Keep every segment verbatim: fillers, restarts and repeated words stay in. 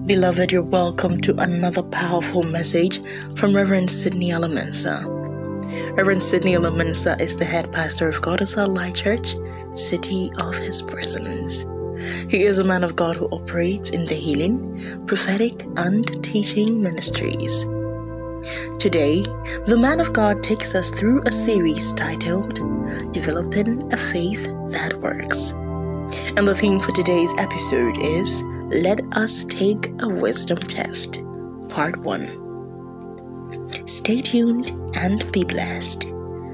Beloved, you're welcome to another powerful message from Reverend Sidney Alamansa. Reverend Sidney Alamansa is the head pastor of God is Our Light Church, City of His Presence. He is a man of God who operates in the healing, prophetic, and teaching ministries. Today, the man of God takes us through a series titled Developing a Faith That Works. And the theme for today's episode is Let Us Take a Wisdom Test, Part one. Stay tuned and be blessed.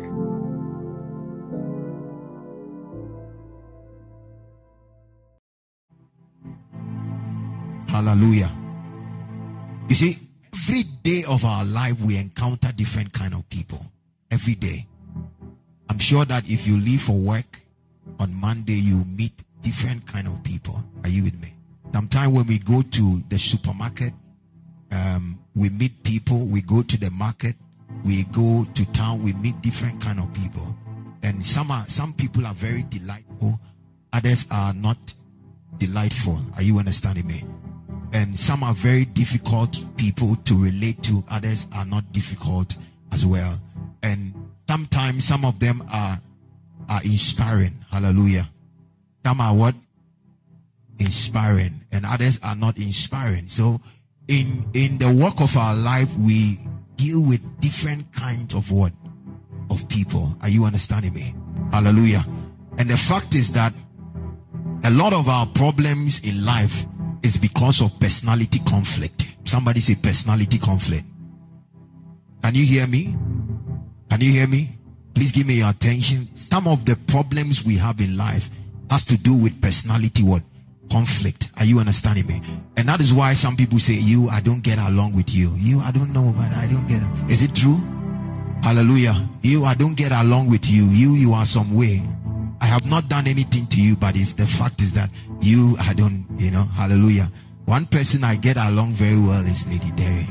Hallelujah. You see, every day of our life we encounter different kind of people. Every day. I'm sure that if you leave for work on Monday, you meet different kind of people. Are you with me? Sometimes when we go to the supermarket, um, we meet people. We go to the market, we go to town, we meet different kind of people. And some are some people are very delightful, others are not delightful. Are you understanding me? And some are very difficult people to relate to, others are not difficult as well. And sometimes some of them are are inspiring. Hallelujah. Some are what? Inspiring, and others are not inspiring. So in in the walk of our life, we deal with different kinds of what? Of people. Are you understanding me? Hallelujah. And the fact is that a lot of our problems in life is because of personality conflict. Somebody say personality conflict. Can you hear me? Can you hear me? Please give me your attention. Some of the problems we have in life has to do with personality what? Conflict. Are you understanding me? And that is why some people say, you, I don't get along with you. You, I don't know, but I don't get it. Is it true? Hallelujah. You, I don't get along with you. You, you are some way. I have not done anything to you, but it's the fact is that you, I don't, you know, hallelujah. One person I get along very well is Lady Derry.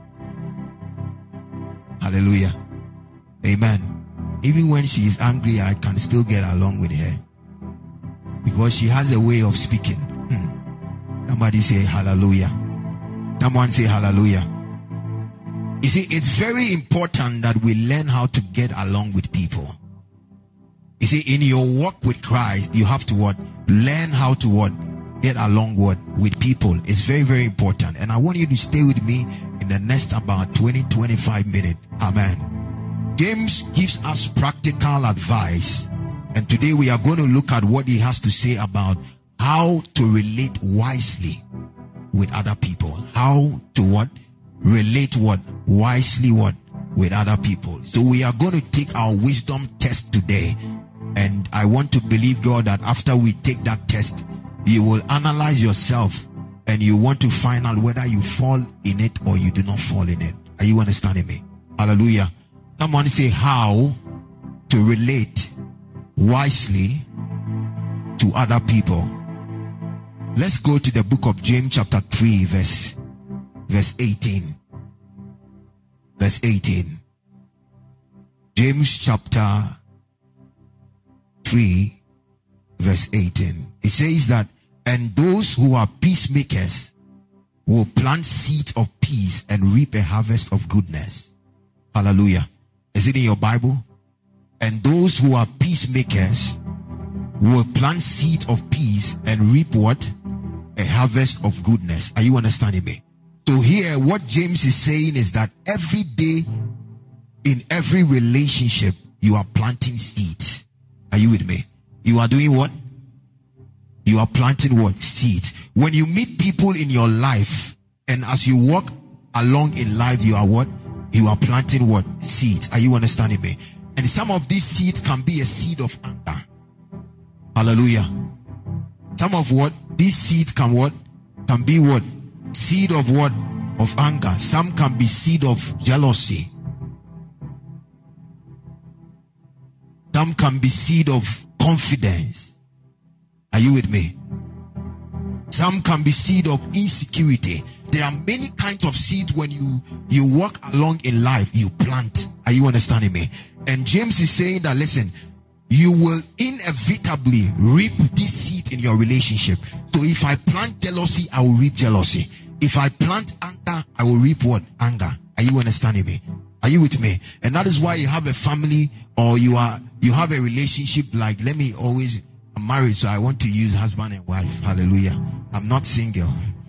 Hallelujah. Amen. Even when she is angry, I can still get along with her because she has a way of speaking. Hmm. Somebody say hallelujah. Someone say hallelujah. You see, it's very important that we learn how to get along with people. You see, in your walk with Christ, you have to what? Learn how to what? Get along what? With people. It's very, very important. And I want you to stay with me in the next about twenty, twenty-five minutes. Amen. James gives us practical advice. And today we are going to look at what he has to say about how to relate wisely with other people. How to what? Relate what? Wisely what? With other people. So we are going to take our wisdom test today. And I want to believe God that after we take that test, you will analyze yourself and you want to find out whether you fall in it or you do not fall in it. Are you understanding me? Hallelujah. Someone say how to relate wisely to other people. Let's go to the book of James chapter three verse verse eighteen. Verse eighteen. James chapter three verse eighteen. It says that, and those who are peacemakers will plant seeds of peace and reap a harvest of goodness. Hallelujah. Is it in your Bible? And those who are peacemakers will plant seeds of peace and reap what? A harvest of goodness. Are you understanding me? So here what James is saying is that every day in every relationship you are planting seeds. Are you with me? You are doing what? You are planting what? Seeds. When you meet people in your life and as you walk along in life, you are what? You are planting what? Seeds. Are you understanding me? And some of these seeds can be a seed of anger. Hallelujah. Some of what? These seeds can what? Can be what? Seed of what? Of anger. Some can be seed of jealousy. Some can be seed of confidence. Are you with me? Some can be seed of insecurity. There are many kinds of seeds when you you walk along in life, you plant. Are you understanding me? And James is saying that, listen, you will inevitably reap this seed in your relationship. So if I plant jealousy, I will reap jealousy. If I plant anger, I will reap what? Anger. Are you understanding me? Are you with me? And that is why you have a family, or you are you have a relationship. Like, let me always, I'm married, so I want to use husband and wife. Hallelujah. I'm not single,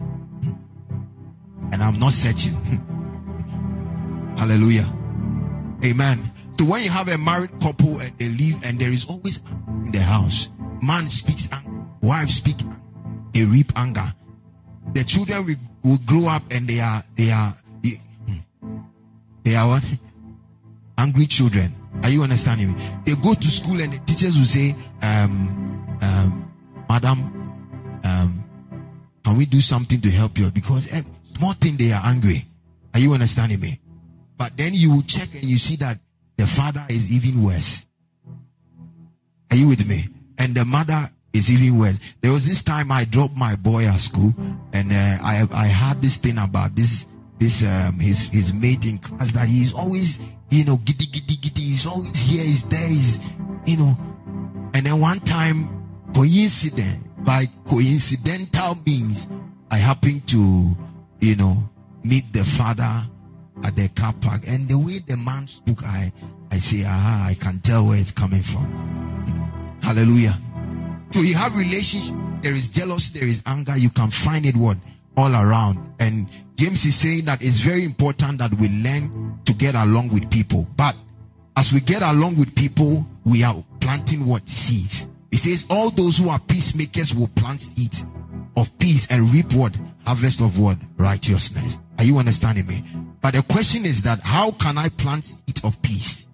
and I'm not searching. Hallelujah. Amen. So when you have a married couple and they leave, and there is always anger in the house, man speaks anger, wife speaks anger, they reap anger. The children will, will grow up and they are they are they, they are what? Angry children. Are you understanding me? They go to school and the teachers will say, um, um, madam, um, can we do something to help you? Because every small thing they are angry. Are you understanding me? But then you will check and you see that the father is even worse. Are you with me? And the mother is even worse. There was this time I dropped my boy at school, and uh, I I had this thing about this this um his his mate in class, that he's always, you know, giddy giddy giddy. He's always here, he's there, he's, you know. And then one time, coincident by coincidental means, I happened to, you know, meet the father at the car park, and the way the man spoke, I I say, aha, I can tell where it's coming from. Hallelujah. So you have relationship, there is jealousy, there is anger. You can find it what? All around. And James is saying that it's very important that we learn to get along with people. But as we get along with people, we are planting what? Seeds. He says all those who are peacemakers will plant seeds of peace and reap what? Harvest of what? Righteousness. Are you understanding me? But the question is that how can I plant seeds of peace?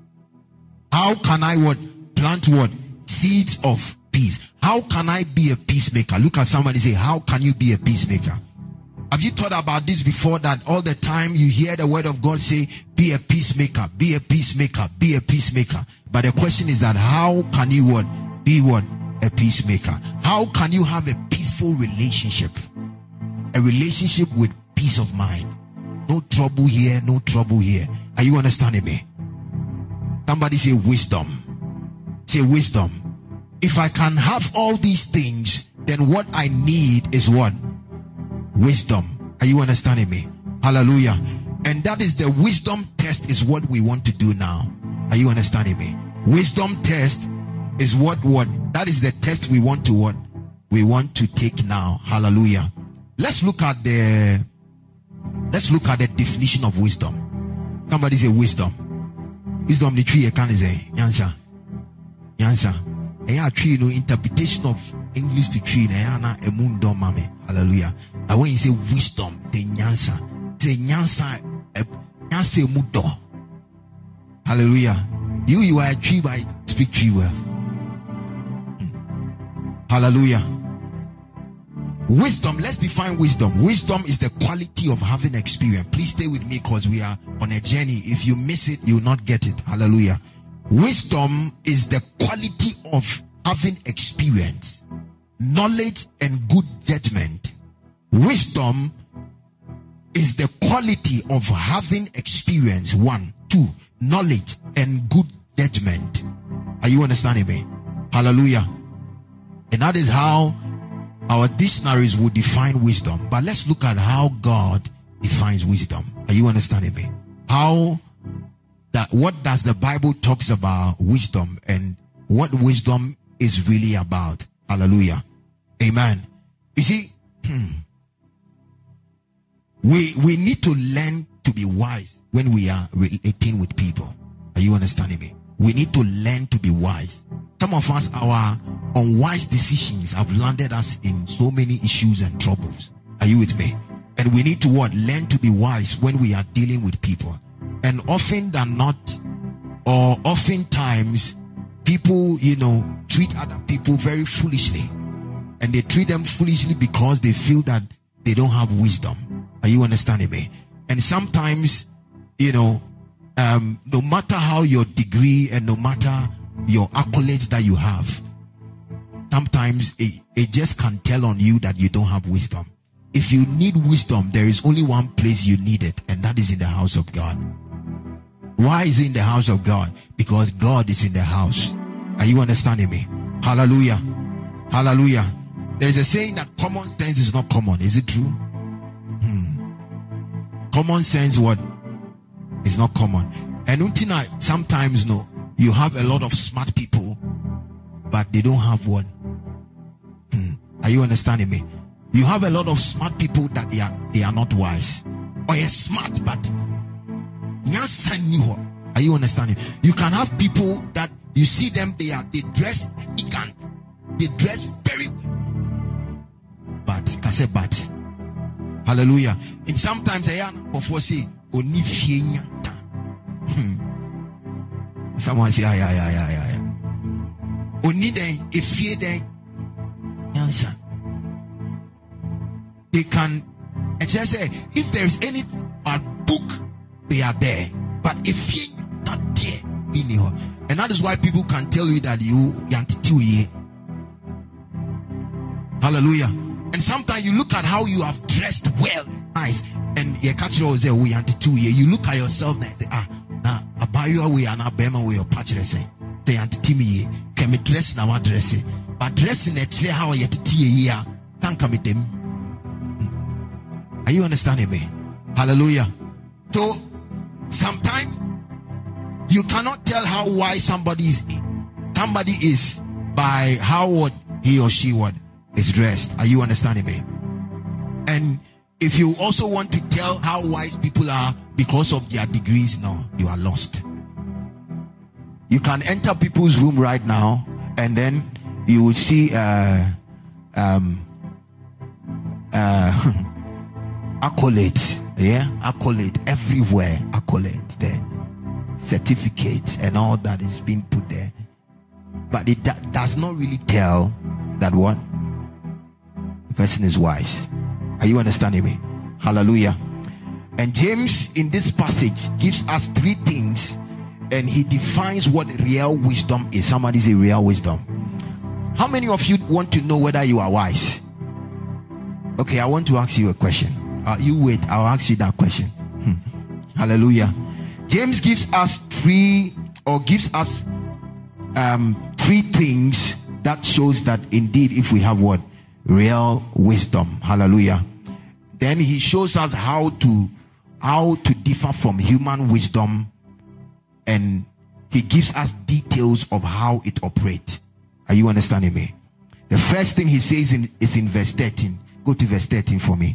How can I what? Plant what? Seeds of peace. How can I be a peacemaker? Look at somebody, say, how can you be a peacemaker? Have you thought about this before, that all the time you hear the word of God say, be a peacemaker, be a peacemaker, be a peacemaker? But the question is that how can you what? Be what? A peacemaker. How can you have a peaceful relationship? A relationship with peace of mind. No trouble here, no trouble here. Are you understanding me? Somebody say wisdom. Say wisdom. If I can have all these things, then what I need is what? Wisdom. Are you understanding me? Hallelujah. And that is the wisdom test, is what we want to do now. Are you understanding me? Wisdom test is what what that is the test we want to what we want to take now. Hallelujah. Let's look at the let's look at the definition of wisdom. Somebody say wisdom. Wisdom the tree can say answer. Answer. Yeah, tree no interpretation of English to tree na a moon dom mame. Hallelujah. And when you say wisdom, say nyansa. Say nyansa nyansa mudo. Hallelujah. You you are a tree, but I speak tree well. Hmm. Hallelujah. Wisdom, let's define wisdom. Wisdom is the quality of having experience. Please stay with me because we are on a journey. If you miss it, you will not get it. Hallelujah. Wisdom is the quality of having experience, knowledge, and good judgment. Wisdom is the quality of having experience. One, two, knowledge and good judgment. Are you understanding me? Hallelujah. And that is how our dictionaries will define wisdom. But let's look at how God defines wisdom. Are you understanding me? How that what does the Bible talks about wisdom, and what wisdom is really about. Hallelujah. Amen. You see, we we need to learn to be wise when we are relating with people. Are you understanding me? We need to learn to be wise. Some of us, our unwise decisions have landed us in so many issues and troubles. Are you with me? And we need to what? Learn to be wise when we are dealing with people. And often than not, or oftentimes, people, you know, treat other people very foolishly. And they treat them foolishly because they feel that they don't have wisdom. Are you understanding me? And sometimes, you know, um, no matter how your degree and no matter your accolades that you have, sometimes it, it just can tell on you that you don't have wisdom. If you need wisdom, there is only one place you need it, and that is in the house of God. Why is it in the house of God? Because God is in the house. Are you understanding me? Hallelujah. Hallelujah. There is a saying that common sense is not common. Is it true? Common sense what is not common. And until sometimes no, you have a lot of smart people, but they don't have one. Hmm. Are you understanding me? You have a lot of smart people that they are they are not wise. Or you're smart, but are you understanding? You can have people that you see them, they are they dress elegant, they dress very well. But I say but hallelujah. And sometimes I am before say only hmm. Someone say yeah yeah yeah yeah yeah. Only then if fear then answer. They can and just say if there is any uh, book, they are there. But if you're not there, in your and that is why people can tell you that you yanti hallelujah. And sometimes you look at how you have dressed well, nice, and you catch you there we yanti you look at yourself and say, ah, now about you we are not bema we your patch say they yanti me can me dress now dress but dressing it how you yanti can't come with them. Are you understanding me? Hallelujah. So sometimes you cannot tell how wise somebody is somebody is by how what he or she what is dressed. Are you understanding me? And if you also want to tell how wise people are because of their degrees, no, you are lost. You can enter people's room right now and then you will see uh um uh accolades, yeah, accolade everywhere, accolade there, certificate and all that is being put there, but it da- does not really tell that what the person is wise. Are you understanding me? Hallelujah. And James in this passage gives us three things, and he defines what real wisdom is. Somebody say real wisdom. How many of you want to know whether you are wise? Okay, I want to ask you a question. Uh, you wait, I'll ask you that question. Hmm. Hallelujah. James gives us three or gives us um three things that shows that indeed if we have what real wisdom. Hallelujah. Then he shows us how to how to differ from human wisdom, and he gives us details of how it operates. Are you understanding me? The first thing he says in, is in verse thirteen. Go to verse thirteen for me.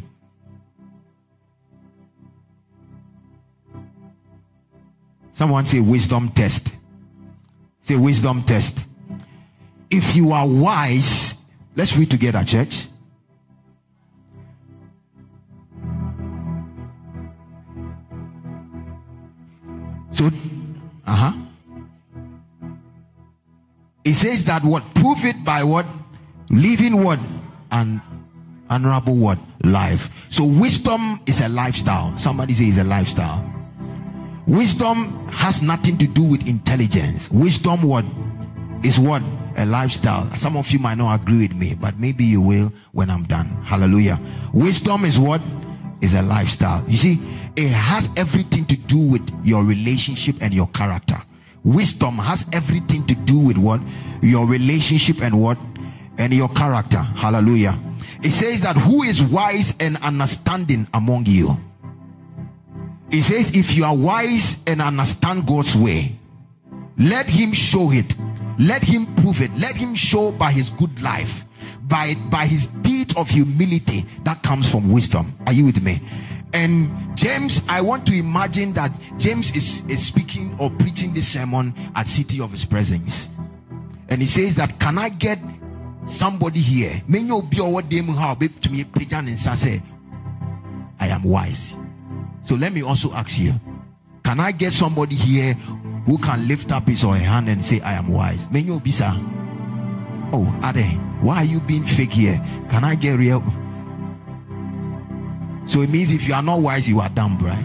Someone say wisdom test. Say wisdom test. If you are wise, let's read together, church. So, uh-huh. It says that what? Prove it by what? Living what? An honorable what? Life. So wisdom is a lifestyle. Somebody say it's a lifestyle. Wisdom has nothing to do with intelligence. Wisdom what is what? A lifestyle. Some of you might not agree with me, but maybe you will when I'm done. Hallelujah. Wisdom is what? Is a lifestyle. You see, it has everything to do with your relationship and your character. Wisdom has everything to do with what? Your relationship and what? And your character. Hallelujah. It says that who is wise and understanding among you? It says if you are wise and understand God's way, let him show it. Let him prove it. Let him show by his good life, by by his deed of humility that comes from wisdom. Are you with me? And James, I want to imagine that James is, is speaking or preaching this sermon at City of His Presence, and he says that, can I get somebody here? I am wise. So let me also ask you, can I get somebody here who can lift up his or her hand and say, I am wise? Menyo bisa. Oh, Ade, why are you being fake here? Can I get real? So it means if you are not wise, you are dumb, right?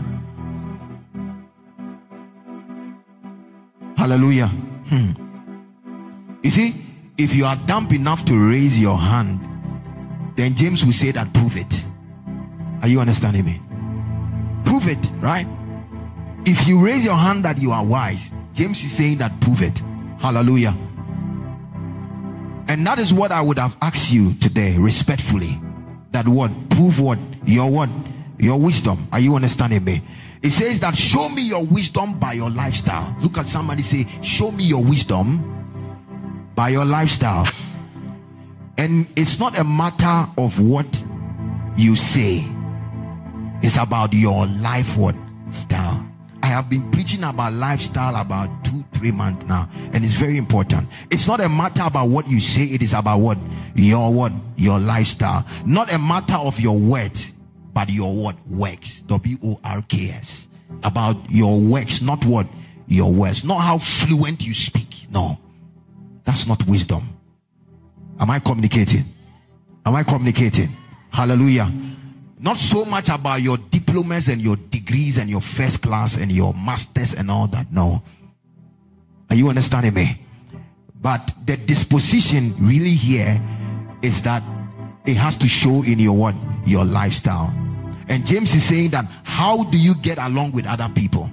Hallelujah. Hmm. You see, if you are dumb enough to raise your hand, then James will say that prove it. Are you understanding me? Prove it, right? If you raise your hand that you are wise, James is saying that prove it. Hallelujah. And that is what I would have asked you today, respectfully. That what? Prove what? Your what? Your wisdom. Are you understanding me? It says that show me your wisdom by your lifestyle. Look at somebody, say, show me your wisdom by your lifestyle. And it's not a matter of what you say, it's about your life what style. I have been preaching about lifestyle about two, three months now, and it's very important. It's not a matter about what you say, it is about what your what your lifestyle. Not a matter of your words, but your what works. W O R K S. About your works, not what your words. Not how fluent you speak. No, that's not wisdom. Am I communicating? Am I communicating? Hallelujah. Not so much about your diplomas and your degrees and your first class and your masters and all that. No. Are you understanding me? But the disposition really here is that it has to show in your what? Your lifestyle. And James is saying that how do you get along with other people?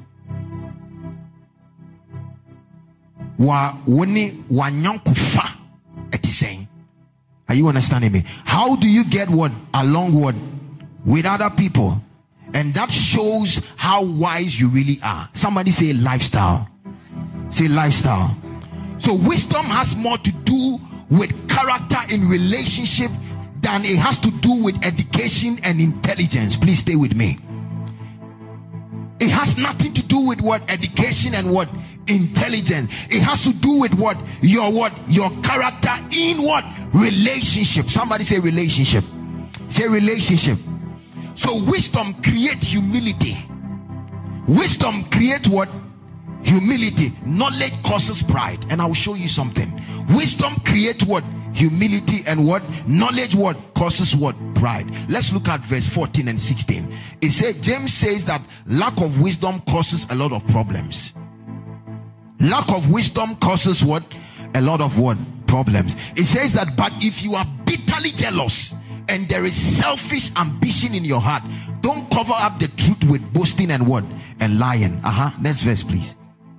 Wa woni wanyankufa it is saying. Are you understanding me? How do you get what along what with other people? And that shows how wise you really are. Somebody say lifestyle. Say lifestyle. So wisdom has more to do with character in relationship than it has to do with education and intelligence. Please stay with me. It has nothing to do with what education and what intelligence. It has to do with what your what your character in what relationship. Somebody say relationship. Say relationship. So wisdom creates humility. Wisdom creates what? Humility. Knowledge causes pride. And I will show you something. Wisdom creates what? Humility. And what? Knowledge what? Causes what? Pride. Let's look at verse fourteen and sixteen. It says, James says that lack of wisdom causes a lot of problems. Lack of wisdom causes what? A lot of what? Problems. It says that, but if you are bitterly jealous and there is selfish ambition in your heart, don't cover up the truth with boasting and what? And lying. Uh-huh. Next verse, please.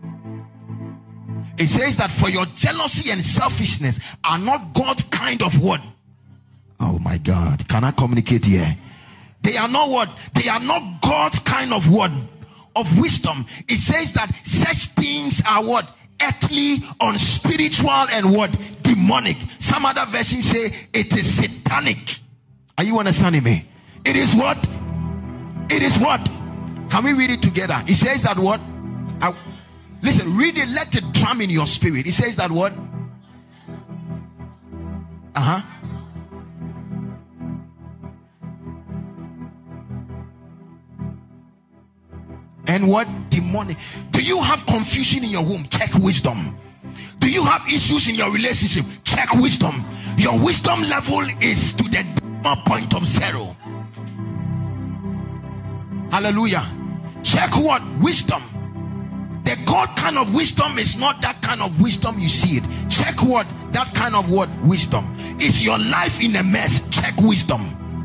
It says that for your jealousy and selfishness are not God's kind of what? Oh my God. Can I communicate here? They are not what? They are not God's kind of what? Of wisdom. It says that such things are what? Earthly, unspiritual, and what? Demonic. Some other versions say it is satanic. Are you understanding me? It is what? It is what? Can we read it together? It says that what? I, listen, read it. Let it drum in your spirit. It says that what? Uh-huh. And what? Demonic. Do you have confusion in your home? Check wisdom. Do you have issues in your relationship? Check wisdom. Your wisdom level is to the point of zero. Hallelujah. Check what? Wisdom. The God kind of wisdom is not that kind of wisdom you see it. Check what? That kind of what? Wisdom. Is your life in a mess? Check wisdom.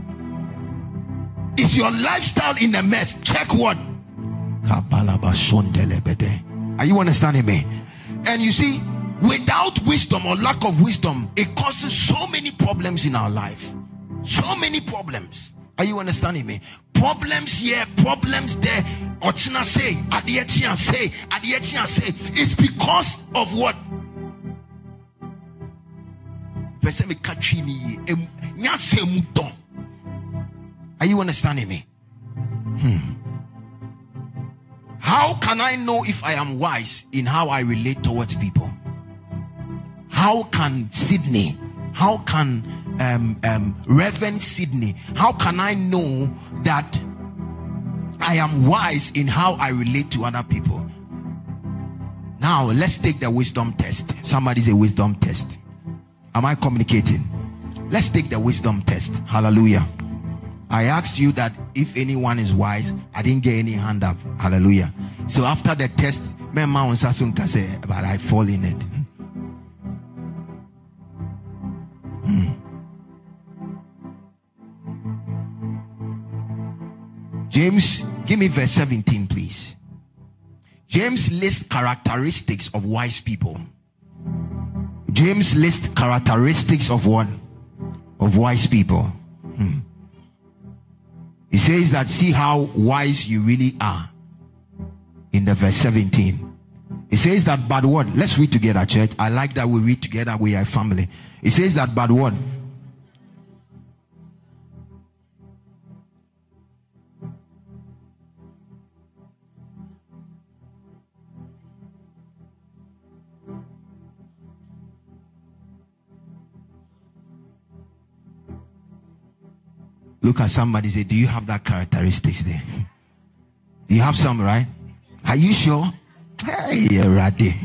Is your lifestyle in a mess? Check what? Are you understanding me? And you see, without wisdom or lack of wisdom, it causes so many problems in our life. So many problems. Are you understanding me? Problems here, problems there. Ochina say, Adietian say, Adietian say. It's because of what? Are you understanding me? Hmm. How can I know if I am wise in how I relate towards people? How can Sydney, how can um, um, Reverend Sydney, how can I know that I am wise in how I relate to other people? Now, let's take the wisdom test. Somebody say wisdom test. Am I communicating? Let's take the wisdom test. Hallelujah. I asked you that if anyone is wise. I didn't get any hand up. Hallelujah. So after the test, but I fall in it. Hmm. James, give me verse seventeen, please. James lists characteristics of wise people. James lists characteristics of what? Of wise people. Hmm. He says that see how wise you really are. In the verse seventeen. It says that, but what? Let's read together, church. I like that we read together. We are a family. It says that, but what? Look at somebody, say, do you have that characteristics there? Do you have some, right? Are you sure? Hey, you're right there.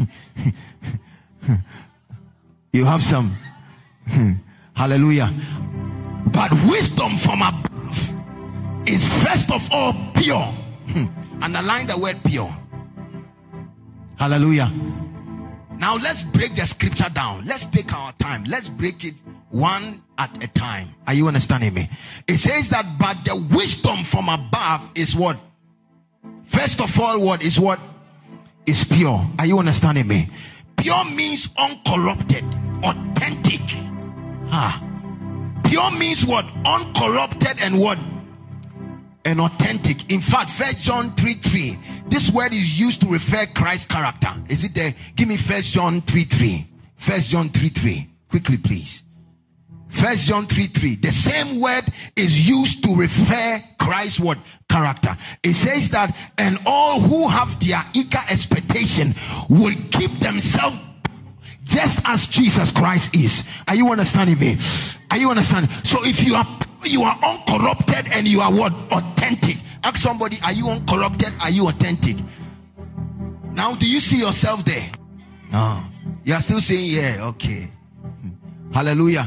You have some. Hallelujah. But wisdom from above is first of all pure. Underline the word pure. Hallelujah. Now let's break the scripture down. Let's take our time. Let's break it one at a time. Are you understanding me? It says that, but the wisdom from above is what? First of all, what is what? Is pure. Are you understanding me? Pure means uncorrupted, authentic. Ah. Pure means what? Uncorrupted and what? And authentic. In fact, First John three three. This word is used to refer Christ's character. Is it there? Give me First John three three. First John three three. Quickly, please. First John three three. The same word is used to refer Christ's what? Character. It says that, and all who have their eager expectation will keep themselves just as Jesus Christ is. Are you understanding me? Are you understanding? So if you are you are uncorrupted and you are what? Authentic. Ask somebody, are you uncorrupted? Are you authentic? Now, do you see yourself there? No. You are still saying, yeah, okay. Hallelujah.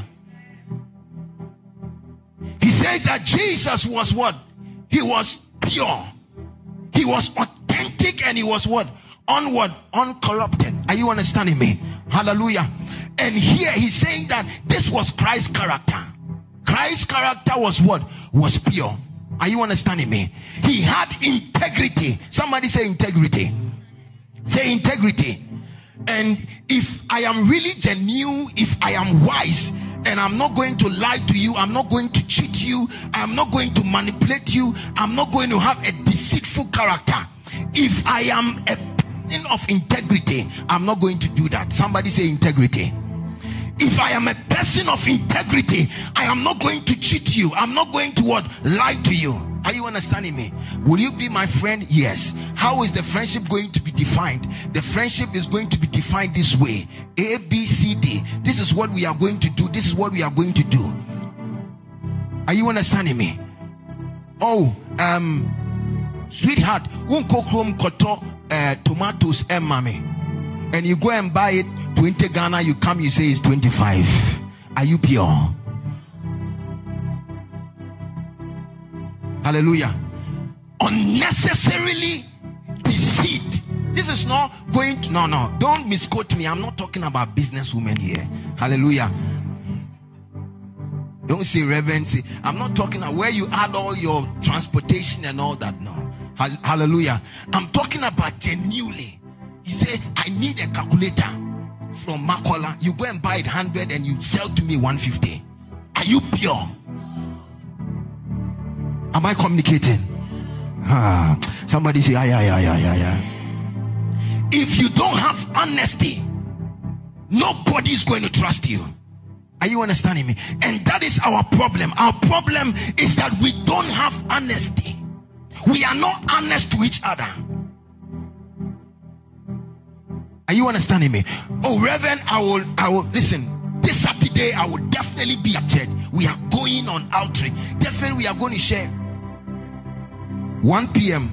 He says that Jesus was what? He was pure. He was authentic and he was what? Onward, uncorrupted. Are you understanding me? Hallelujah. And here he's saying that this was Christ's character. Christ's character was what? Was pure. Are you understanding me? He had integrity. Somebody say integrity. Say integrity. And if I am really genuine, if I am wise, and I'm not going to lie to you, I'm not going to cheat you, I'm not going to manipulate you, I'm not going to have a deceitful character. If I am a person of integrity, I'm not going to do that. Somebody say integrity. If I am a person of integrity, I am not going to cheat you, I'm not going to what? Lie to you. Are you understanding me? Will you be my friend? Yes. How is the friendship going to be defined? The friendship is going to be defined this way. A, B, C, D. This is what we are going to do. This is what we are going to do. Are you understanding me? Oh, um, sweetheart, unko krom koto tomatoes and mommy, and you go and buy it twenty Ghana. You come, you say it's twenty-five. Are you pure? Hallelujah. Unnecessarily deceit. This is not going to, no, no, don't misquote me. I'm not talking about businesswomen here. Hallelujah. Don't say reverend. Say, I'm not talking about where you add all your transportation and all that. No. Hallelujah. I'm talking about genuinely. You say, I need a calculator from Makola. You go and buy it one hundred and you sell to me one fifty. Are you pure? Am I communicating? Ah, somebody say, yeah, yeah, yeah, yeah, yeah. If you don't have honesty, nobody is going to trust you. Are you understanding me? And that is our problem. Our problem is that we don't have honesty. We are not honest to each other. Are you understanding me? Oh, Reverend, I will, I will, listen, this Saturday I will definitely be at church. We are going on outreach. Definitely we are going to share. one p.m.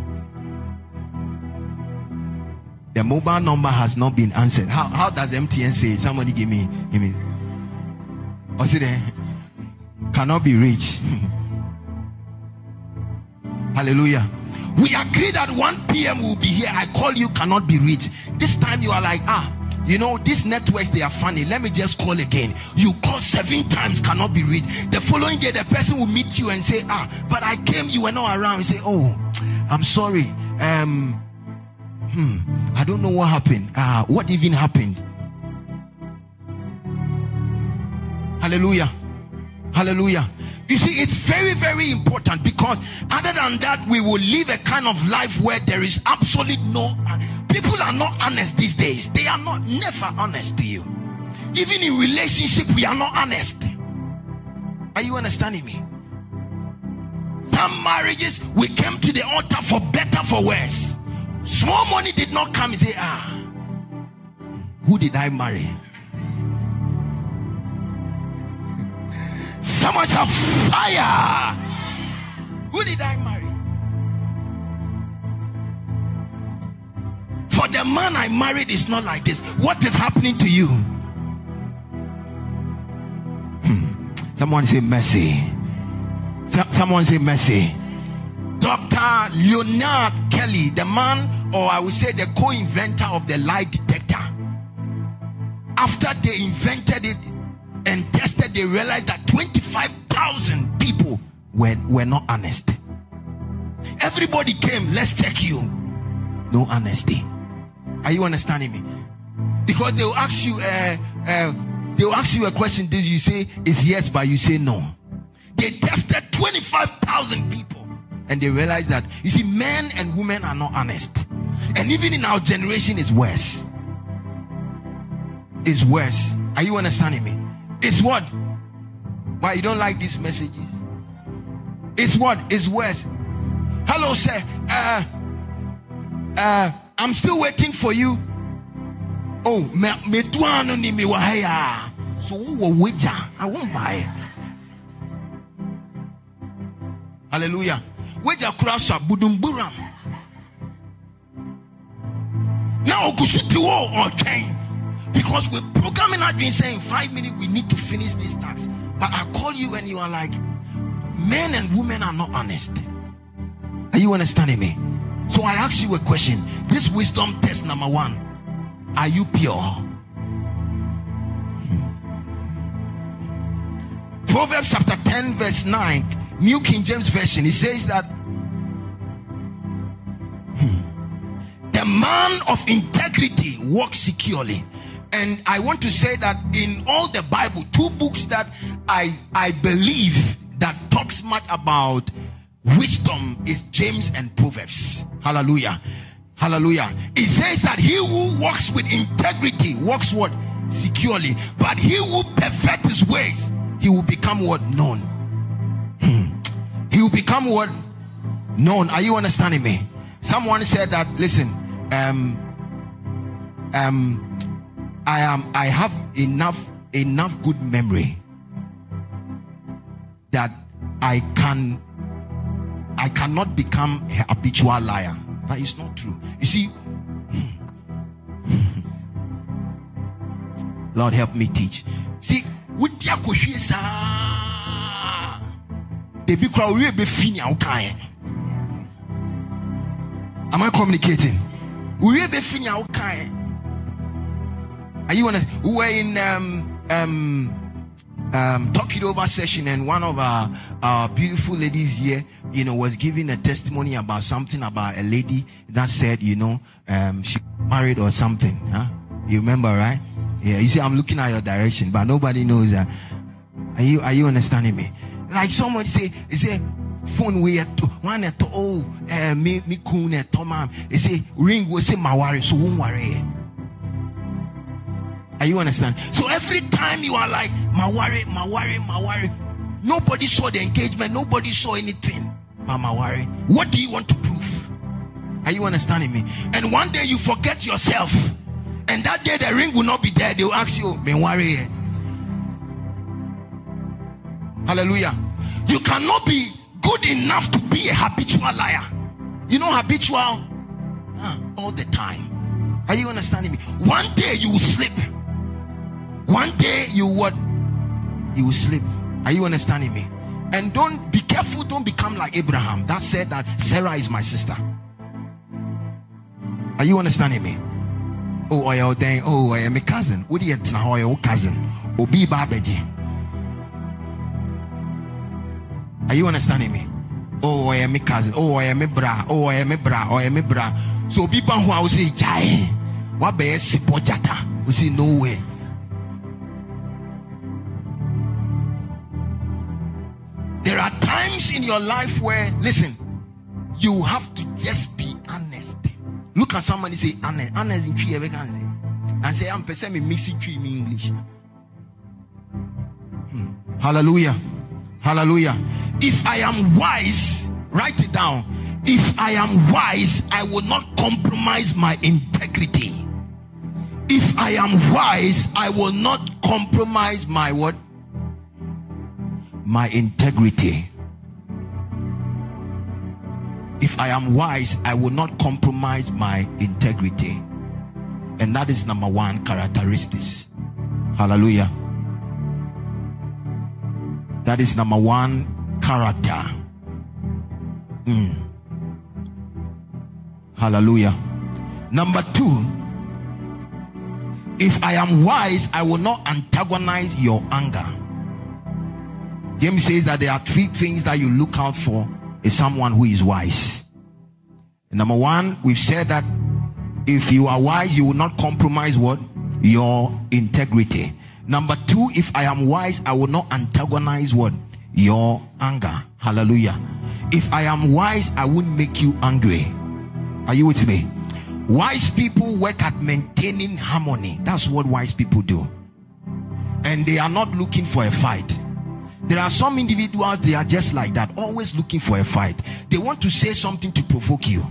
The mobile number has not been answered. How, how does M T N say it? Somebody give me, give me. Or say there, cannot be reached. Hallelujah. We agree that one p.m. will be here. I call you, cannot be reached. This time you are like, ah, you know, these networks, they are funny. Let me just call again. You call seven times, cannot be reached. The following day, the person will meet you and say, ah, but I came, you were not around. You say, oh, I'm sorry. Um, hmm, I don't know what happened. Ah, what even happened? Hallelujah. Hallelujah. You see, it's very, very important, because other than that, we will live a kind of life where there is absolute no. People are not honest these days. They are not never honest to you. Even in relationship, we are not honest. Are you understanding me? Some marriages, we came to the altar for better, for worse. Small money did not come and say, ah, who did I marry? So much of fire. Who did I marry? For the man I married is not like this. What is happening to you? Hmm. Someone say mercy. So, someone say mercy. Doctor Leonard Kelly, the man, or I would say the co-inventor of the lie detector. After they invented it and tested, they realized that twenty-five thousand people were, were not honest. Everybody came, let's check you. No honesty. Are you understanding me? Because they will ask you, uh, uh, they will ask you a question. This you say is yes, but you say no. They tested twenty-five thousand people, and they realized that, you see, men and women are not honest. And even in our generation, it's worse. It's worse. Are you understanding me? It's what? Why you don't like these messages? It's what? It's worse. Hello, sir. Uh, uh, I'm still waiting for you. Oh, me me tuano ni me wahaya. So wo weja, I won't buy. Hallelujah. Weja kurasa budumburam. Now kusuti wo okay. Because we're programming had been saying five minutes we need to finish this task. But I call you and you are like, men and women are not honest. Are you understanding me? So I ask you a question. This wisdom test number one. Are you pure? Hmm. Proverbs chapter ten verse nine, New King James Version, it says that hmm, the man of integrity walks securely. And I want to say that in all the Bible, two books that I I believe that talks much about wisdom is James and Proverbs. Hallelujah. Hallelujah. It says that he who walks with integrity walks what? Securely. But he who perfects his ways, he will become what? Known. Hmm. He will become what? Known. Are you understanding me? Someone said that, listen, um, um, I am I have enough enough good memory that I can I cannot become a habitual liar. But it's not true. You see, Lord help me teach. See, with the baby crowd we be fini okay. Am I communicating? We be fini okay. Are you wanna we were in um um um talk it over session, and one of our, our beautiful ladies here, you know, was giving a testimony about something about a lady that said, you know, um she married or something. Huh? You remember, right? Yeah, you see, I'm looking at your direction, but nobody knows that. Are you are you understanding me? Like someone say, they say phone we at one at oh uh me me coon at Tom. They say ring will say my worry, so won't worry. Are you understand? So every time you are like, my worry, my worry, my worry, nobody saw the engagement, nobody saw anything. But my worry, what do you want to prove? Are you understanding me? And one day you forget yourself, and that day the ring will not be there. They will ask you, me worry. Hallelujah. You cannot be good enough to be a habitual liar. You know, habitual huh, all the time. Are you understanding me? One day you will slip. One day you what? You will sleep. Are you understanding me? And don't be careful, don't become like Abraham that said that Sarah is my sister. Are you understanding me? Oh, I am dang, oh, I am a cousin. What do you know? Your cousin. Obi Babeji. Are you understanding me? Oh, I am a cousin. Oh, I am a bra. Oh, I am a bra. Oh, I am a bra. So people who will say, Jai, what be a sipojata? We say no way. times in your life where, listen, you have to just be honest. Look at somebody, say honest, honest in tree, and say I'm person me mixing tree in English. Hmm. Hallelujah, hallelujah. If I am wise, write it down. If I am wise, I will not compromise my integrity. If I am wise, I will not compromise my what? My integrity. If I am wise, I will not compromise my integrity. And that is number one characteristics. Hallelujah. That is number one character. Mm. Hallelujah. Number two, if I am wise, I will not antagonize your anger. James says that there are three things that you look out for in someone who is wise. Number one, we've said that if you are wise, you will not compromise what? Your integrity. Number two, if I am wise, I will not antagonize what? Your anger. Hallelujah. If I am wise, I won't make you angry. Are you with me? Wise people work at maintaining harmony. That's what wise people do. And they are not looking for a fight. There are some individuals, they are just like that, always looking for a fight. They want to say something to provoke you.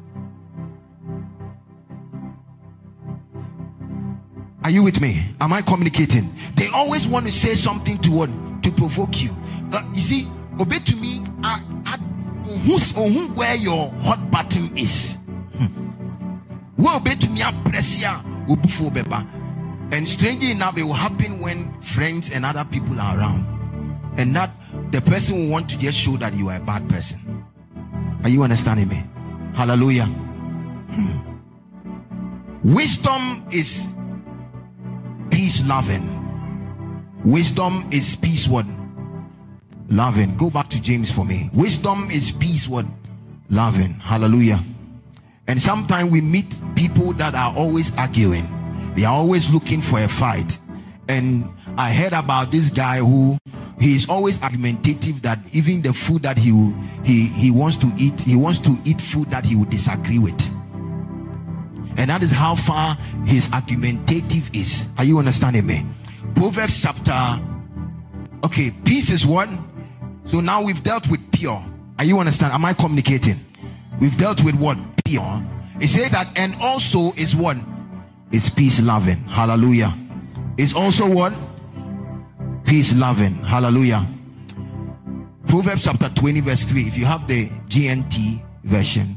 Are you with me? Am I communicating? They always want to say something to what? To provoke you. But you see, obey to me, uh, uh, who's, uh, who, where your hot button is. Well, obey to me, and strangely enough, it will happen when friends and other people are around, and that the person will want to just show that you are a bad person. Are you understanding me? Hallelujah. Hmm. Wisdom is peace loving. Wisdom is peace what? Loving. Go back to James for me. Wisdom is peace what? Loving. Hallelujah. And sometimes we meet people that are always arguing. They are always looking for a fight. And I heard about this guy who he is always argumentative, that even the food that he will, he he wants to eat, he wants to eat food that he would disagree with. And that is how far his argumentative is. Are you understanding me? Proverbs chapter, okay, peace is what? So now we've dealt with pure. Are you understanding? Am I communicating? We've dealt with what? Pure. It says that, and also is what? It's peace loving. Hallelujah. It's also what? Peace loving. Hallelujah. Proverbs chapter twenty verse three. If you have the G N T version,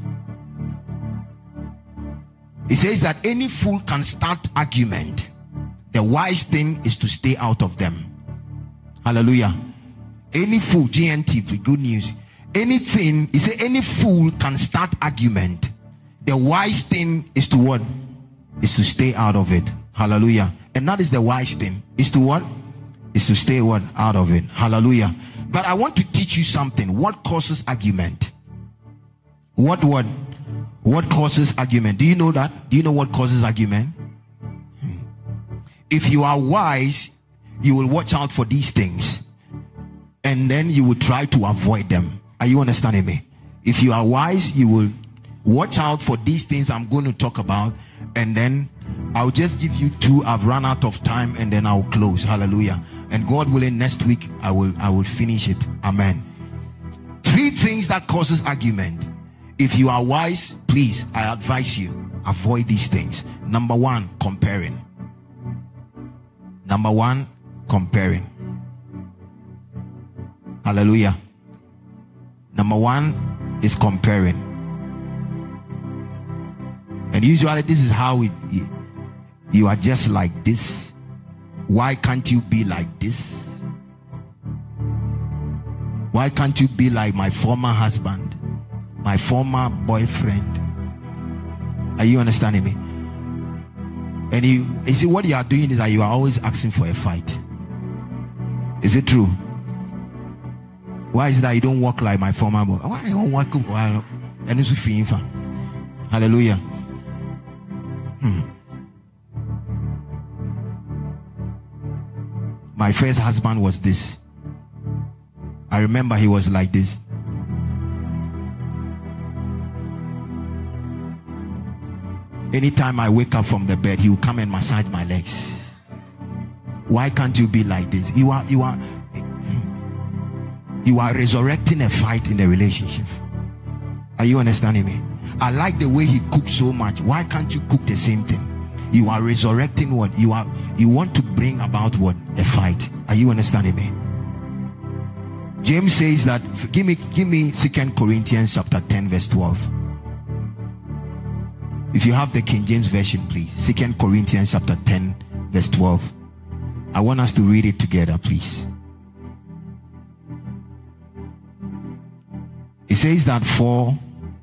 it says that any fool can start argument. The wise thing is to stay out of them. Hallelujah. Any fool, G N T, the good news. Anything, he said, any fool can start argument. The wise thing is to what? Is to stay out of it. Hallelujah. And that is the wise thing. Is to what? Is to stay what? Out of it. Hallelujah. But I want to teach you something. What causes argument? What what? What causes argument? Do you know that? Do you know what causes argument? Hmm. If you are wise, you will watch out for these things, and then you will try to avoid them. Are you understanding me? If you are wise, you will watch out for these things I'm going to talk about, and then I'll just give you two. I've run out of time, and then I'll close. Hallelujah. And God willing, next week I will I will finish it. Amen. Three things that causes argument. If you are wise, please, I advise you, avoid these things. Number one, comparing. Number one, comparing. Hallelujah. Number one is comparing. And usually this is how it, you are just like this. Why can't you be like this? Why can't you be like my former husband, my former boyfriend? Are you understanding me? And you, you see, what you are doing is that you are always asking for a fight. Is it true? Why is it that you don't walk like my former boy? Why you don't walk? And it's free. Hallelujah. Hmm. My first husband was this. I remember he was like this. Anytime I wake up from the bed, he will come and massage my legs. Why can't you be like this? You are, you are, you are resurrecting a fight in the relationship. Are you understanding me? I like the way he cooks so much. Why can't you cook the same thing? You are resurrecting what you are. You want to bring about what? A fight. Are you understanding me? James says that. Give me, give me Second Corinthians chapter ten, verse twelve. If you have the King James version, please. Second Corinthians chapter ten, verse twelve. I want us to read it together, please. It says that for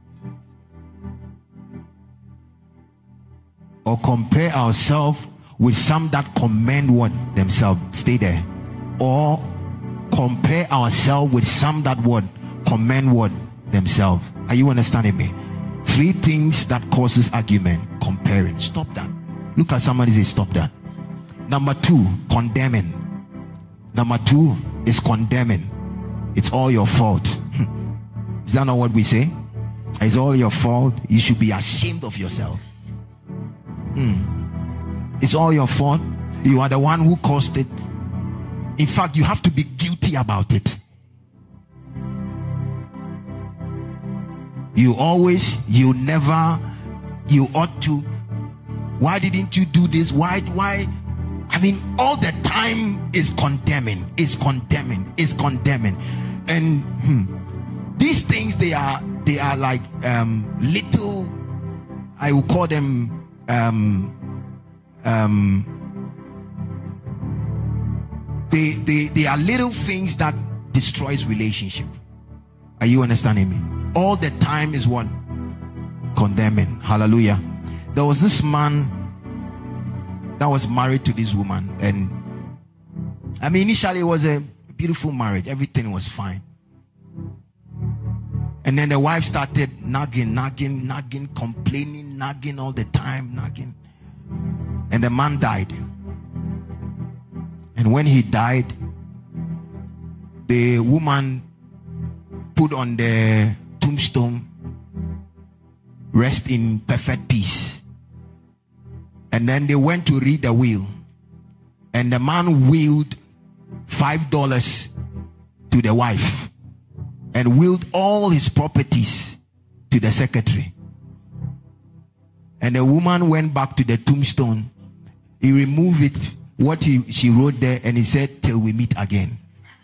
or compare ourselves with some that commend what? Themselves. Stay there. Or compare ourselves with some that what? Commend what? Themselves. Are you understanding me? Three things that causes argument. Comparing. Stop that. Look at somebody, say stop that. Number two, condemning. Number two is condemning. It's all your fault. Is that not what we say? It's all your fault. You should be ashamed of yourself. Hmm. It's all your fault. You are the one who caused it. In fact, you have to be guilty about it. You always, you never, you ought to. Why didn't you do this? Why, why? I mean, all the time is condemning, is condemning, is condemning. And hmm, these things, they are, they are like um, little, I will call them um, um, they, they, they are little things that destroys relationship. Are you understanding me? All the time is what? Condemning. Hallelujah. There was this man that was married to this woman, and I mean, initially it was a beautiful marriage, everything was fine, and then the wife started nagging, nagging, nagging, complaining, nagging all the time, nagging, and the man died. And when he died, the woman put on the tombstone, rest in perfect peace. And then they went to read the will, and the man willed five dollars to the wife and willed all his properties to the secretary. And the woman went back to the tombstone. He removed it, what he, she wrote there, and he said, "Till we meet again."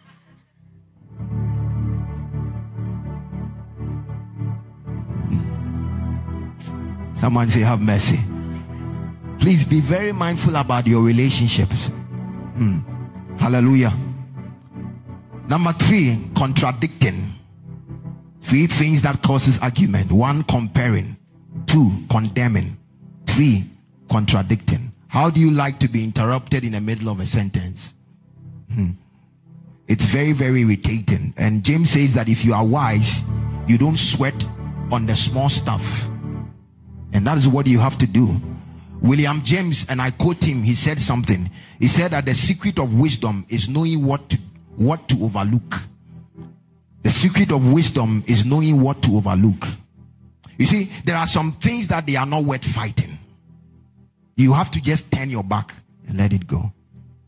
Someone say, "Have mercy." Please be very mindful about your relationships. Mm. Hallelujah. Number three, contradicting. Three things that causes argument. One, comparing. Two, condemning. Three, contradicting. How do you like to be interrupted in the middle of a sentence? Hmm. It's very, very irritating. And James says that if you are wise, you don't sweat on the small stuff. And that is what you have to do. William James, and I quote him, he said something. He said that the secret of wisdom is knowing what to, what to overlook. The secret of wisdom is knowing what to overlook. You see, there are some things that they are not worth fighting. You have to just turn your back and let it go.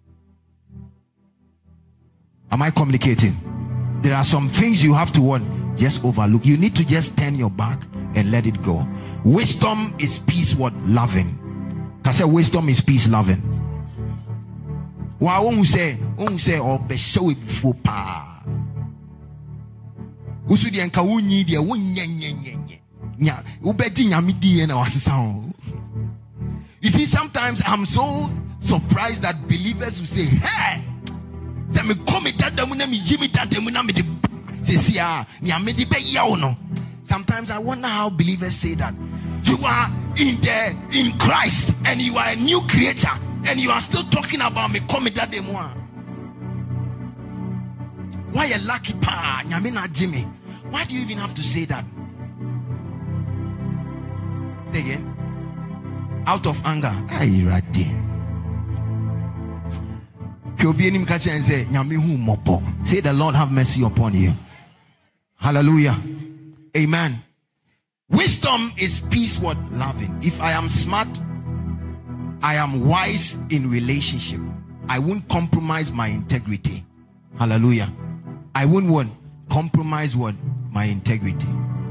Am I communicating? There are some things you have to what? Just overlook. You need to just turn your back and let it go. Wisdom is peace what? Loving. I say wisdom is peace loving. Why won't say won't say or be show it before pa? Usu di enka wunyi di wunye nye nye nye nya ubedi nyami di na wasisa. You see, sometimes I'm so surprised that believers will say, "Hey, say me committed them na me yimi that them na me de say see ah nyami di be ya no." Sometimes I wonder how believers say that. You are in the in Christ and you are a new creature and you are still talking about me committed them one. Why a lucky pa nyamina Jimmy? Why do you even have to say that? Say again. Out of anger. Ay right there. Say the Lord have mercy upon you. Hallelujah. Amen. Wisdom is peace, what? Loving. If I am smart, I am wise in relationship. I won't compromise my integrity. Hallelujah. I won't what? Compromise what? My integrity.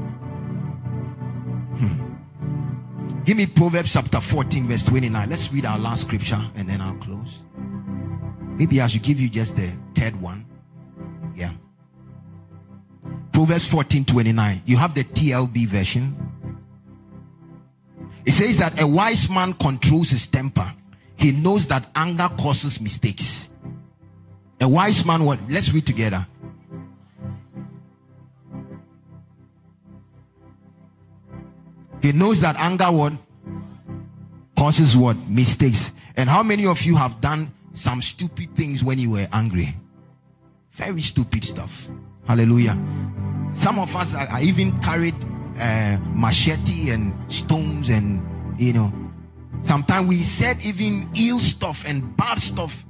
Hmm. Give me Proverbs chapter fourteen verse twenty-nine. Let's read our last scripture and then I'll close. Maybe I should give you just the third one. Yeah. Proverbs fourteen twenty-nine. You have the T L B version. It says that a wise man controls his temper. He knows that anger causes mistakes. A wise man, what? Let's read together. He knows that anger what? Causes what? Mistakes. And how many of you have done some stupid things when you were angry? Very stupid stuff. Hallelujah. Some of us are, are even carried uh, machete and stones, and you know, sometimes we said even ill stuff and bad stuff,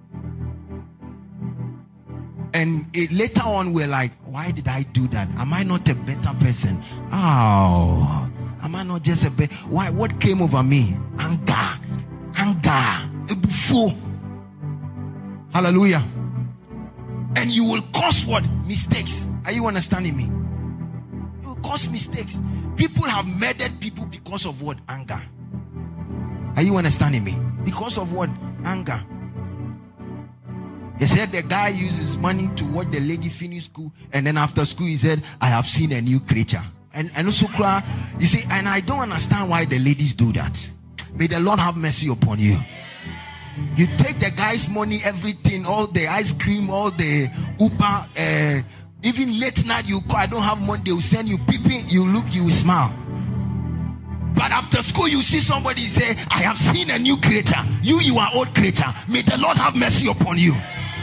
and it, later on we're like, why did I do that? Am I not a better person? Oh, am I not just a better? Why? What came over me? Anger, anger, a buffo. Hallelujah. And you will cause what? Mistakes. Are you understanding me? You will cause mistakes. People have murdered people because of what? Anger. Are you understanding me? Because of what? Anger. They said the guy uses money to watch the lady finish school, and then after school he said, I have seen a new creature. And, and also cry. You see, and I don't understand why the ladies do that. May the Lord have mercy upon you. You take the guy's money, everything, all the ice cream, all the Uber, uh, even late night you call, I don't have money, they will send you peeping, you look, you smile. But after school you see somebody say, I have seen a new creature. You, you are old creature. May the Lord have mercy upon you.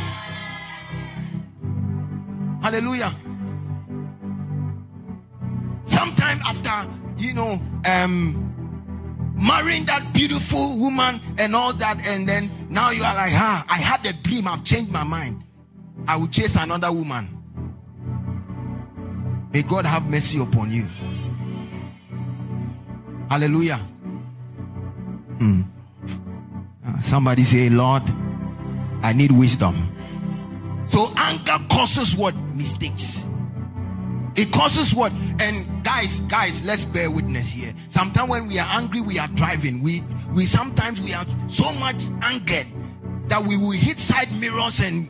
Hallelujah. Sometime after, you know, um, marrying that beautiful woman and all that, and then now you are like, ah, I had a dream, I've changed my mind, I will chase another woman. May God have mercy upon you. Hallelujah. Hmm. Uh, somebody say, Lord, I need wisdom. So anger causes what? Mistakes. It causes what? And guys, guys, let's bear witness here. Sometimes when we are angry, we are driving. We we sometimes we are so much angered that we will hit side mirrors, and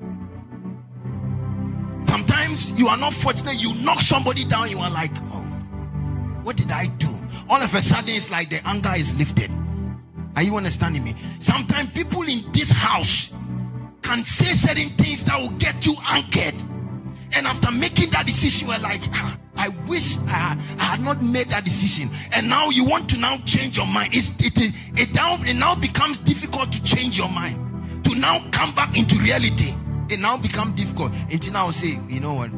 sometimes you are not fortunate. You knock somebody down. You are like, oh, what did I do? All of a sudden, it's like the anger is lifted. Are you understanding me? Sometimes people in this house can say certain things that will get you angered. And after making that decision, you're like, ah, I wish I, I had not made that decision. And now you want to now change your mind. It's, it, it, it, now, it now becomes difficult to change your mind. To now come back into reality. It now becomes difficult. Until now say, you know what?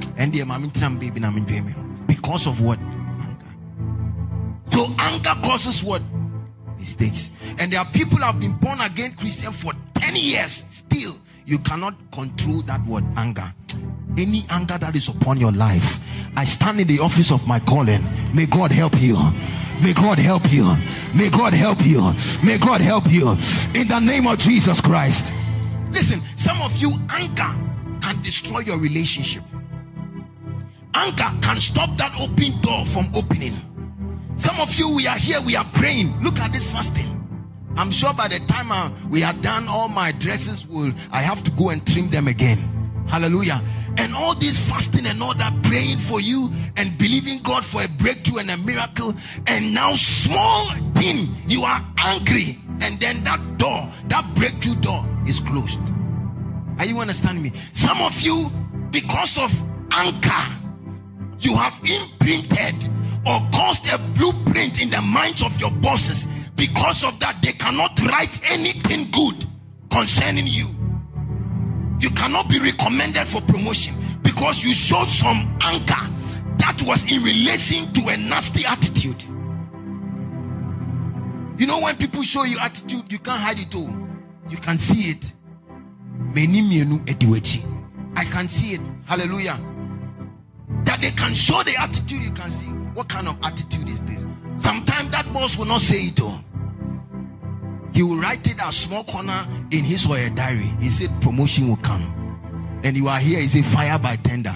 Because of what? Anger. So anger causes what? Mistakes. And there are people who have been born again Christian for ten years. Still, you cannot control that word anger. Any anger that is upon your life, I stand in the office of my calling. May God help you. May God help you. May God help you. May God help you. In the name of Jesus Christ. Listen, some of you, anger can destroy your relationship. Anger can stop that open door from opening. Some of you, we are here, we are praying. Look at this fasting. I'm sure by the time uh, we are done, all my dresses will, I have to go and trim them again. Hallelujah. And all this fasting and all that, praying for you and believing God for a breakthrough and a miracle, and now small thing, you are angry, and then that door, that breakthrough door is closed. Are you understanding me? Some of you, because of anger, you have imprinted or caused a blueprint in the minds of your bosses. Because of that, they cannot write anything good concerning you. You cannot be recommended for promotion because you showed some anger that was in relation to a nasty attitude. You know, when people show you attitude, you can't hide it all. You can see it. I can see it. Hallelujah. That they can show the attitude, you can see. What kind of attitude is this? Sometimes that boss will not say it though. He will write it as small corner in his or her diary. He said promotion will come. And you are here, he said fire by tender.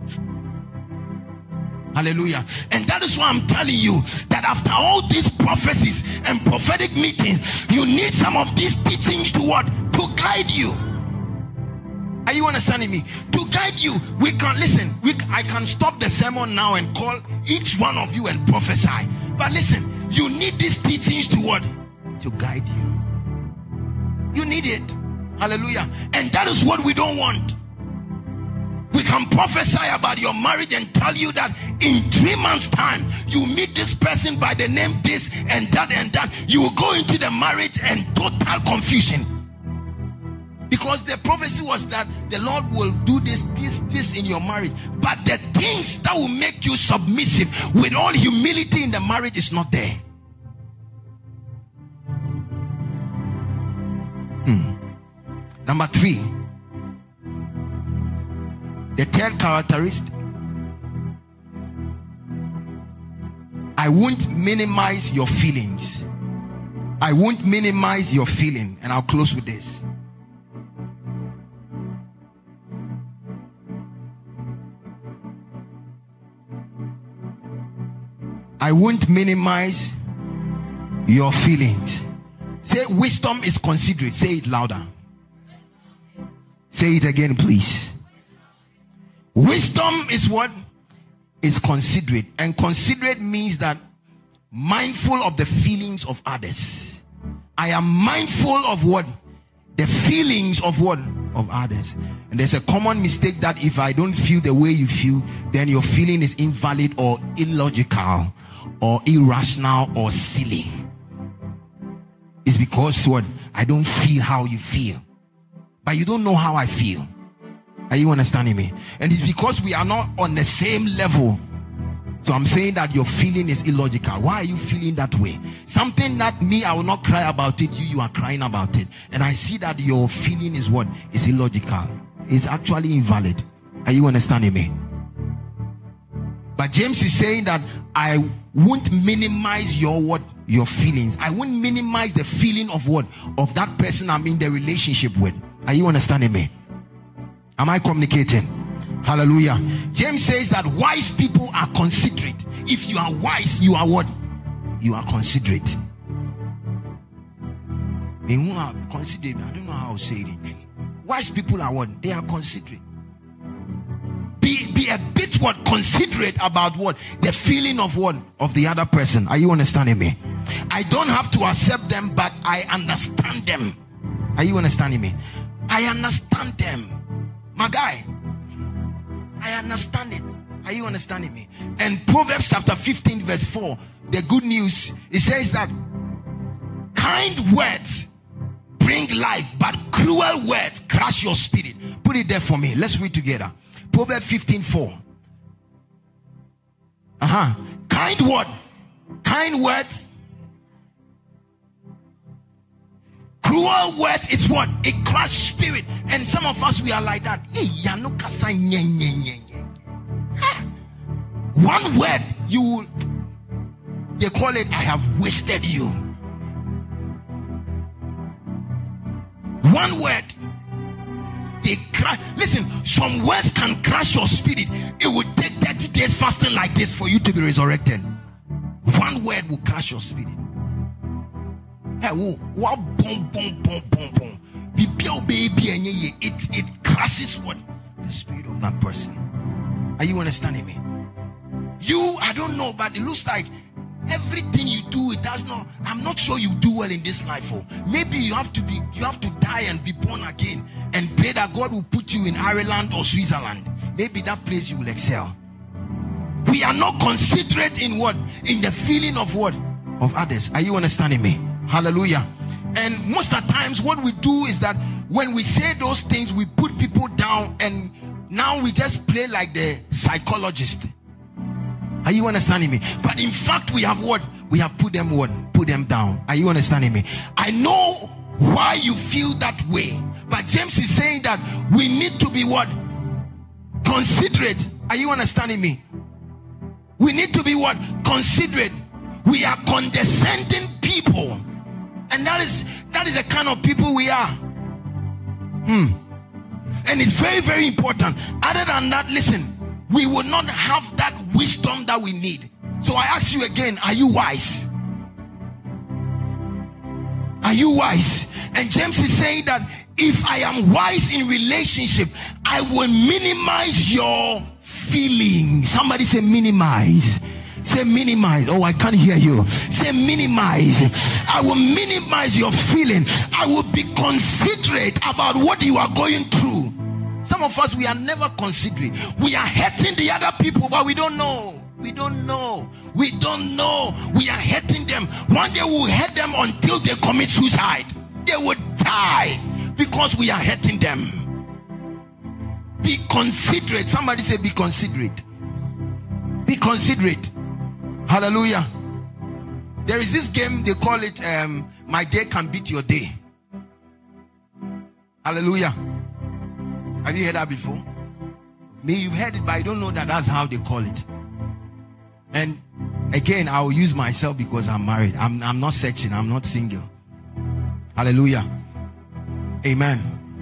Hallelujah. And that is why I'm telling you that after all these prophecies and prophetic meetings, you need some of these teachings to what? To guide you. Are you understanding me? To guide you. We can listen. We, I can stop the sermon now and call each one of you and prophesy. But listen, you need these teachings to what? To guide you. You need it. Hallelujah. And that is what we don't want. We can prophesy about your marriage and tell you that in three months' time, you meet this person by the name this and that and that. You will go into the marriage and total confusion. Because the prophecy was that the Lord will do this, this, this in your marriage. But the things that will make you submissive with all humility in the marriage is not there. Hmm. Number three. The third characteristic. I won't minimize your feelings. I won't minimize your feeling. And I'll close with this. I won't minimize your feelings. Say wisdom is considerate. Say it louder. Say it again, please. Wisdom is what? Is considerate. And considerate means that mindful of the feelings of others. I am mindful of what? The feelings of what? Of others. And there's a common mistake that if I don't feel the way you feel, then your feeling is invalid or illogical or irrational or silly. It's because what? I don't feel how you feel. But you don't know how I feel. Are you understanding me? And it's because we are not on the same level. So I'm saying that your feeling is illogical. Why are you feeling that way? Something that me, I will not cry about it. You, you are crying about it. And I see that your feeling is what? Is illogical. It's actually invalid. Are you understanding me? But James is saying that I won't minimize your what? Your feelings. I won't minimize the feeling of what? Of that person I'm in the relationship with. Are you understanding me? Am I communicating? Hallelujah. James says that wise people are considerate. If you are wise, you are what? You are considerate. Considerate. I don't know how to say it in Tree. Wise people are what? They are considerate. Be, be a bit what? Considerate about what? The feeling of what? Of the other person. Are you understanding me? I don't have to accept them, but I understand them. Are you understanding me? I understand them. My guy, I understand it. Are you understanding me? And Proverbs chapter fifteen verse four, the good news, it says that kind words bring life, but cruel words crush your spirit. Put it there for me. Let's read together. Proverbs fifteen four. Uh-huh. Kind word. Kind words. Cruel words, it's what? It crushes spirit. And some of us, we are like that. One word, you, they call it, I have wasted you. One word, they crush. Listen, some words can crush your spirit. It will take thirty days fasting like this for you to be resurrected. One word will crush your spirit. Hey, what boom, boom, boom, boom, boom. It it crushes what? The spirit of that person. Are you understanding me? You, I don't know, but it looks like everything you do, it does not. I'm not sure you do well in this life. Oh, maybe you have to be, you have to die and be born again, and pray that God will put you in Ireland or Switzerland. Maybe that place you will excel. We are not considerate in what? In the feeling of what? Of others. Are you understanding me? Hallelujah. And most of the times what we do is that when we say those things, we put people down, and now we just play like the psychologist. Are you understanding me? But in fact, we have what? We have put them what? Put them down. Are you understanding me? I know why you feel that way. But James is saying that we need to be what? Considerate. Are you understanding me? We need to be what? Considerate. We are condescending people. And that is that is the kind of people we are. Hmm. And it's very, very important. Other than that, listen, we will not have that wisdom that we need. So I ask you again, are you wise? Are you wise? And James is saying that if I am wise in relationship, I will minimize your feelings. Somebody say minimize. Say minimize. Oh, I can't hear you. Say minimize. I will minimize your feeling. I will be considerate about what you are going through. Some of us, we are never considerate. We are hurting the other people, but we don't know. We don't know. We don't know. We are hurting them. One day we'll hurt them until they commit suicide. They will die because we are hurting them. Be considerate. Somebody say be considerate. Be considerate. Hallelujah. There is this game, they call it um, My Day Can Beat Your Day. Hallelujah. Have you heard that before? Maybe you've heard it, but I don't know that that's how they call it. And again, I will use myself because I'm married. I'm, I'm not searching. I'm not single. Hallelujah. Amen.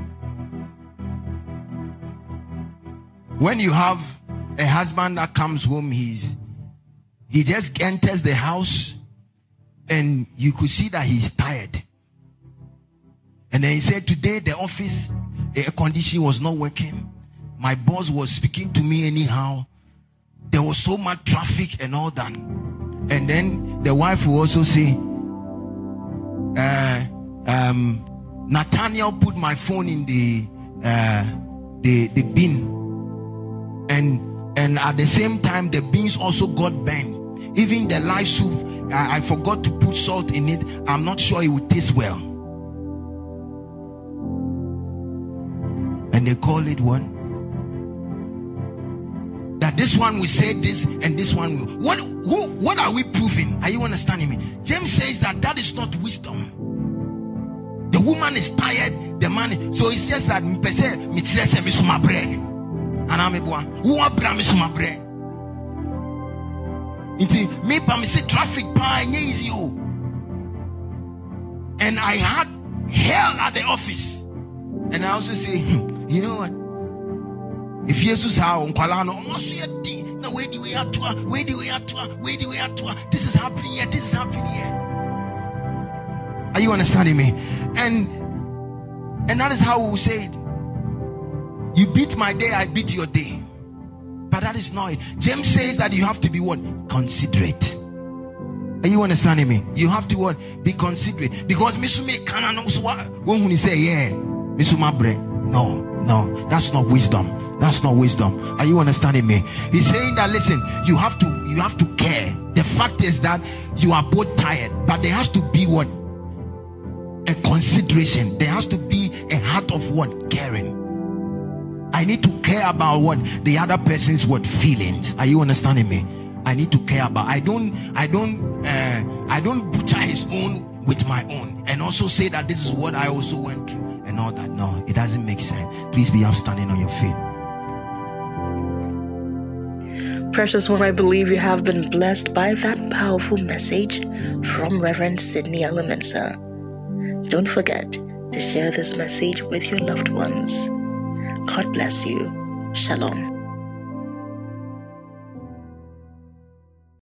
When you have a husband that comes home, he's he just enters the house and you could see that he's tired. And then he said, today the office air condition was not working. My boss was speaking to me anyhow. There was so much traffic and all that. And then the wife will also say, uh, um, Nathaniel put my phone in the uh, the the bin, and and at the same time the beans also got burned. Even the light soup, I, I forgot to put salt in it. I'm not sure it would taste well. And they call it what? That this one will say this and this one will. What? Who? What are we proving? Are you understanding me? James says that that is not wisdom. The woman is tired. The man. So it's just that me pese me tire se me suma bread. Ana me boa. Who abra me suma bread? Inti me pa me say traffic pa nye easy o. And I had hell at the office. And I also say, hmm, you know what? If Jesus how unkwala no almost yet na where do we at to where do we at to where do we at to this is happening here, this is happening here. Are you understanding me? And and that is how we will say it. You beat my day, I beat your day. But that is not it. James says that you have to be what? Considerate. Are you understanding me? You have to what? Be considerate. Because Misume Kana knows what when he say, yeah, Misuma bre. No, no, that's not wisdom. That's not wisdom. Are you understanding me? He's saying that listen, you have to you have to care. The fact is that you are both tired, but there has to be what? A consideration. There has to be a heart of what? Caring. I need to care about what the other person's what feelings. Are you understanding me? I need to care about. I don't. I don't. Uh, I don't butcher his own with my own, and also say that this is what I also went through and all that. No, it doesn't make sense. Please be upstanding on your feet. Precious one, I believe you have been blessed by that powerful message from Reverend Sidney Alaminsa. Don't forget to share this message with your loved ones. God bless you. Shalom.